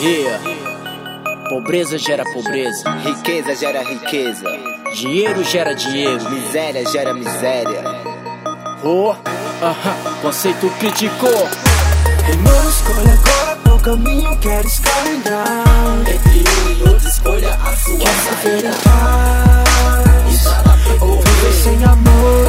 Yeah. Pobreza gera pobreza, Riqueza gera riqueza, dinheiro gera dinheiro, miséria gera miséria. Conceito criticou. Ei, mano, escolha agora qual caminho queres caminhar. Entre um e outro, escolha a sua Quer viver em saída. paz ou viver sem amor?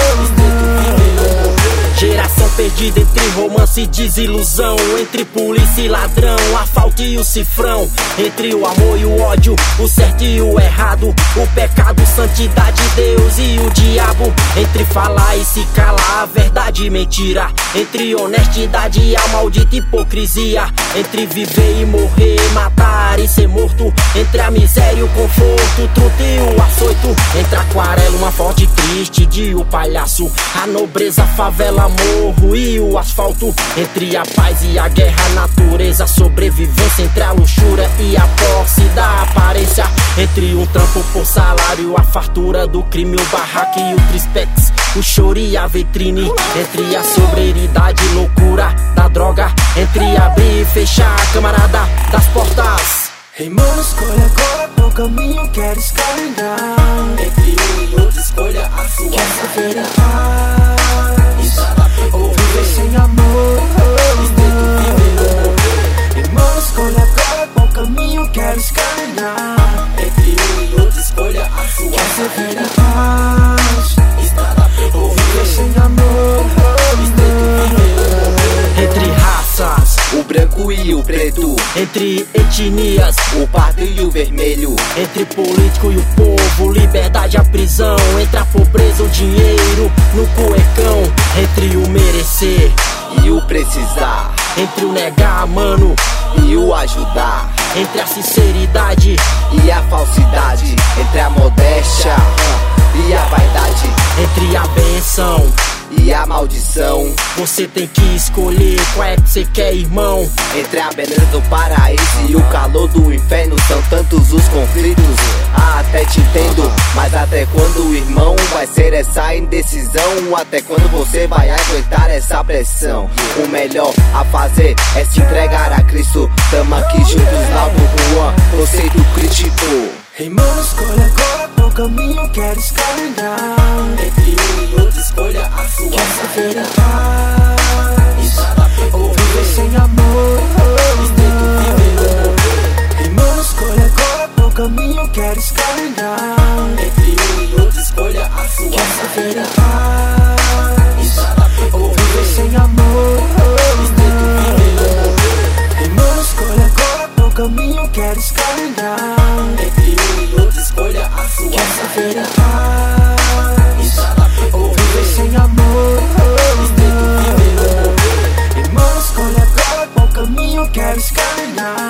Geração perdida entre romance e desilusão, entre polícia e ladrão, asfalto e o cifrão, entre o amor e o ódio, o certo e o errado, o pecado, santidade, Deus e o diabo, entre falar e se calar, a verdade e mentira, entre honestidade e a maldita hipocrisia, entre viver e morrer, matar e ser morto, entre a miséria e o conforto, o truto e o açoito, entre aquarela, uma forte triste de o palhaço, a nobreza, a favela, morro e o asfalto, entre a paz e a guerra, a natureza, a sobrevivência, entre a luxúria e a posse da aparência, entre um trampo por salário, a fartura do crime, o barraco e o trispex, o choro e a vitrine, entre a sobriedade e loucura da droga, entre abrir e fechar a camarada das portas. Ei, mano, escolha agora qual caminho queres caminhar. Entre um e outro, escolha a sua Quer viver em saída. paz ou viver sem amor? Ei, mano, escolha agora qual caminho queres caminhar. Entre um e outro, escolha a sua Quer viver saída. em paz ou viver sem amor? Entre raças, O branco e o preto, entre etnias, o pardo e o vermelho, entre político e o povo, liberdade, a prisão, entre a pobreza, o dinheiro no cuecão, entre o merecer, e o precisar, entre o negar, mano, e o ajudar, entre a sinceridade, e a falsidade, entre a modéstia e a vaidade, entre a benção. e a maldição, Você tem que escolher qual é que você quer, irmão. entre a beleza do paraíso e o calor do inferno. São tantos os conflitos, até te entendo, mas até quando, irmão, vai ser essa indecisão? Até quando você vai aguentar essa pressão? O melhor a fazer é se entregar a Cristo. Tamo aqui juntos lá no Juan, conceito crítico. Ei, mano, escolha agora qual caminho queres caminhar. Entre um e outro, escolha a sua Quer viver em saída. paz ou viver sem amor? Ei, mano, escolha agora qual caminho queres caminhar. Entre um e outro, escolha a sua Quer viver em saída. paz ou viver sem amor? Ei, mano, escolha agora qual caminho queres caminhar. Entre um e outro, escolha a sua Quer viver em saída. paz ou viver sem amor? Ei, mano, escolha agora qual caminho queres caminhar.